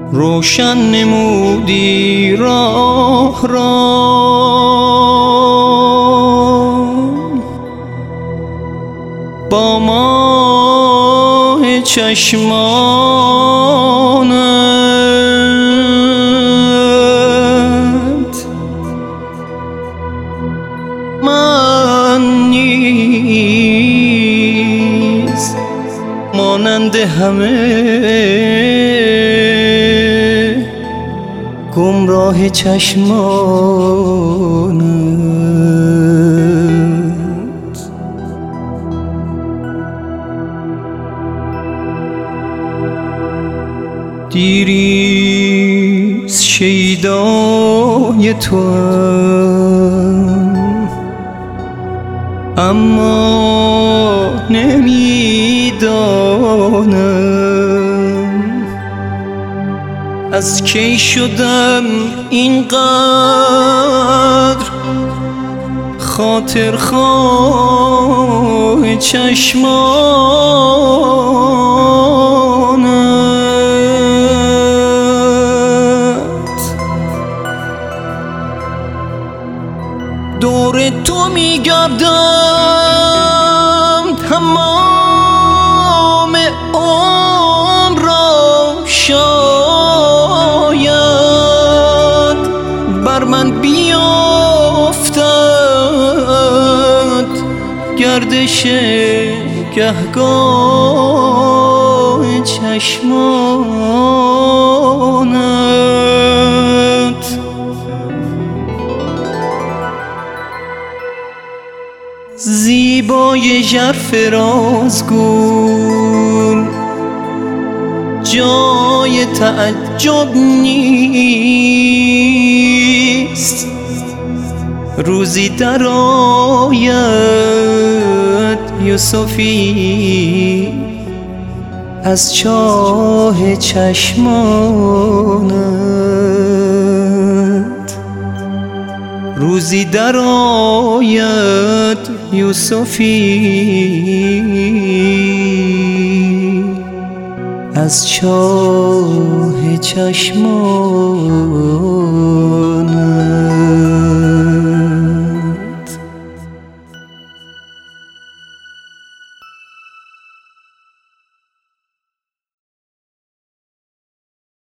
روشن نمودی راه را با ماه چشمانت. من نیز مانند همه گمراه چشمانت. دیریست شیدای توام، اما نمیدانم از کی شدم اینقدر خاطرخواه چشمانت. دور تو میگردم تمام عمر را، شاید بر من بیافتد گردش گهگاه چشمانت. زیبای ژرف رازگو جای تعجب نیست، روزی در آید یوسفی از چاه چشمانت. روزی در آید یوسفی از چاه چشمانت.